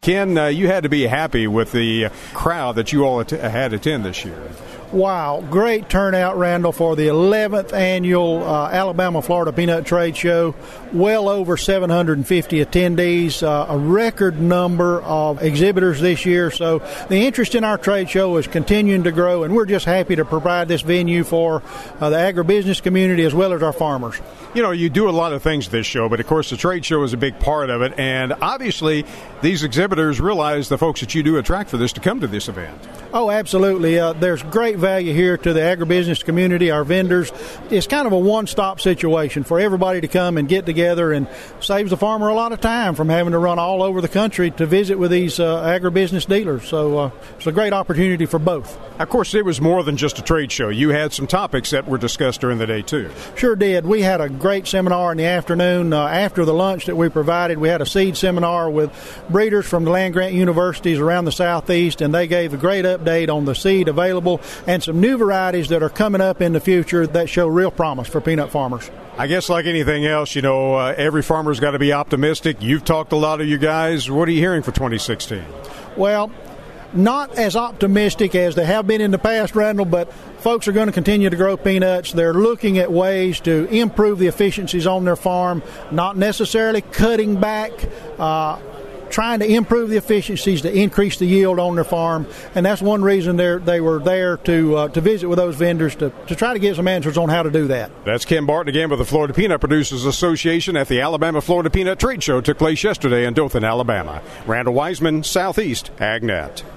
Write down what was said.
Ken, you had to be happy with the crowd that you all had attend this year. Wow, great turnout, Randall, for the 11th annual Alabama-Florida Peanut Trade Show. Well over 750 attendees, a record number of exhibitors this year. So the interest in our trade show is continuing to grow, and we're just happy to provide this venue for the agribusiness community as well as our farmers. You know, you do a lot of things this show, but of course the trade show is a big part of it, and obviously these exhibitors realize the folks that you do attract for this to come to this event. Oh, absolutely. There's great value here to the agribusiness community, our vendors. It's kind of a one-stop situation for everybody to come and get together, and saves the farmer a lot of time from having to run all over the country to visit with these agribusiness dealers. So it's a great opportunity for both. Of course, it was more than just a trade show. You had some topics that were discussed during the day, too. Sure did. We had a great seminar in the afternoon. After the lunch that we provided, we had a seed seminar with breeders from the land-grant universities around the Southeast, and they gave a great update on the seed available and some new varieties that are coming up in the future that show real promise for peanut farmers. I guess like anything else, you know, every farmer's got to be optimistic. You've talked to a lot of you guys. What are you hearing for 2016? Well, not as optimistic as they have been in the past, Randall, but folks are going to continue to grow peanuts. They're looking at ways to improve the efficiencies on their farm, not necessarily cutting back, trying to improve the efficiencies to increase the yield on their farm, and that's one reason they were there to visit with those vendors to try to get some answers on how to do that. That's Ken Barton again with the Florida Peanut Producers Association at the Alabama-Florida Peanut Trade Show. Took place yesterday in Dothan, Alabama. Randall Wiseman, Southeast AgNet.